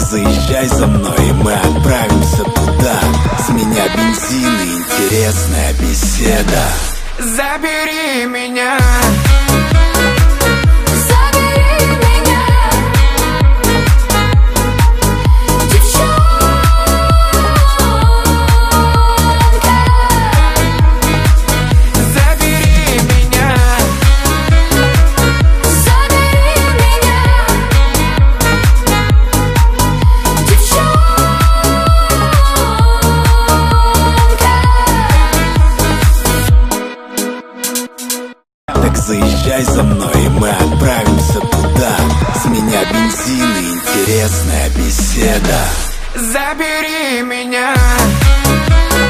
заезжай за мной, и мы отправимся туда. С меня бензин и интересная беседа. Забери меня. Так заезжай за мной, и мы отправимся туда. С меня бензин и интересная беседа. Забери меня.